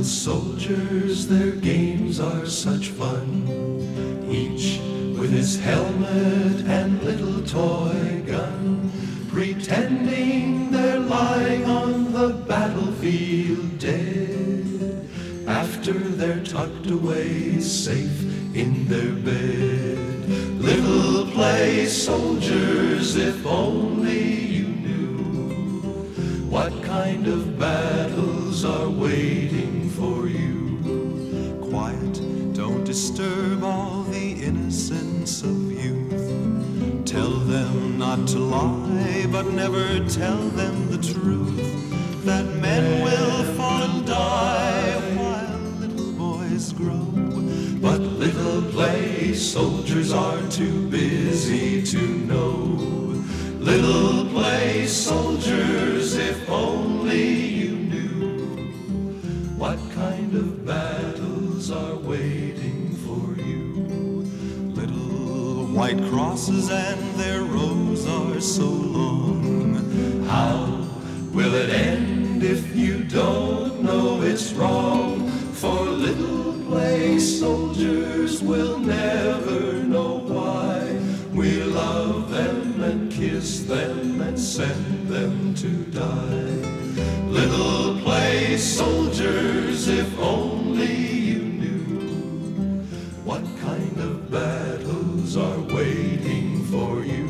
soldiers, their games are such fun, each with his helmet and little toy gun, pretending they're lying on the battlefield dead, after they're tucked away safe in their bed. Little play soldiers, if only you knew what kind of battles are waiting for you. Quiet, don't disturb all the innocence of youth. Tell them not to lie, but never tell them the truth, that men will fall and die while little boys grow. But little play soldiers are too busy to know. Little play soldiers, if only you knew what kind of battles are waiting for you. Little white crosses and their rows are so long. How will it end if you don't know it's wrong? For little play soldiers will never know why we love them and kiss them and send them to die. Little play soldiers, if only you knew what kind of battles are waiting for you.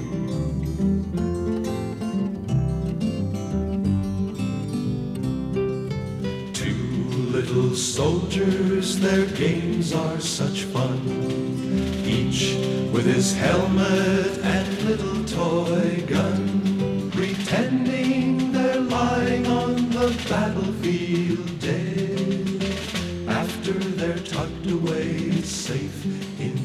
Little soldiers, their games are such fun, each with his helmet and little toy gun, pretending they're lying on the battlefield dead, after they're tucked away safe in